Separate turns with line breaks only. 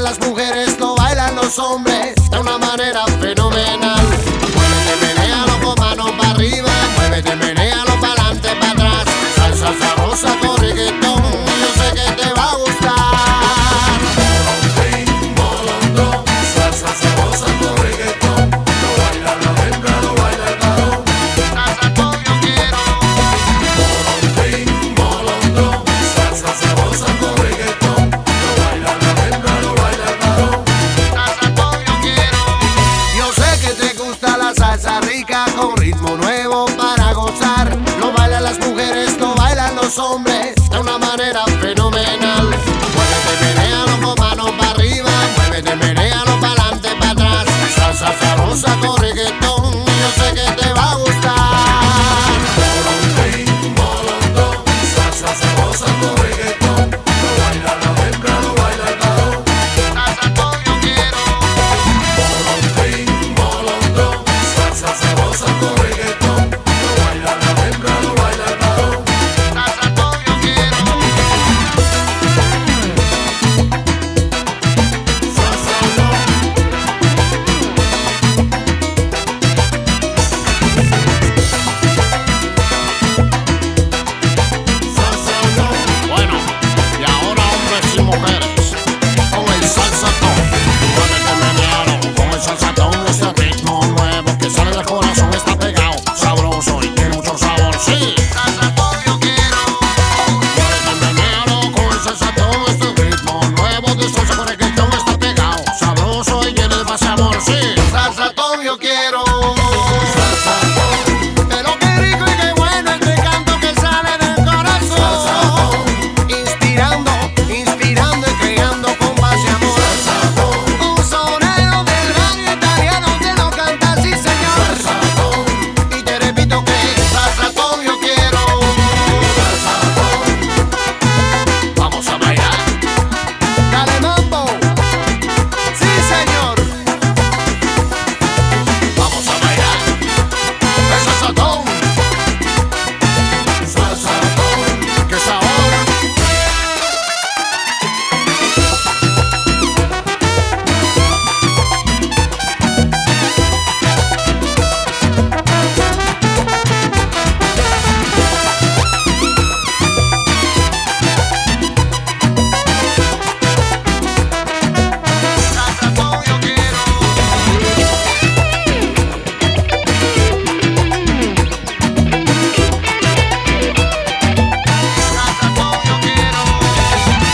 las mujeres, lo bailan los hombres de una manera fenomenal. Muévete, menéalo con manos para arriba, muévete, menéalo para adelante, para atrás. Salsa sabrosa con reggaetón, yo sé que te va a gustar.
Molotov, salsa sabrosa con reggaetón. Lo baila la hembra, lo baila el varón.
Salsa como yo quiero.
Molotov, salsa sabrosa con reggaetón. Lo baila la hembra, lo baila el varón.
Salsa como yo quiero. Yo sé que te gusta la salsa rica con ritmo nuevo para gozar. Lo bailan las mujeres, lo bailan los hombres de una manera fenomenal.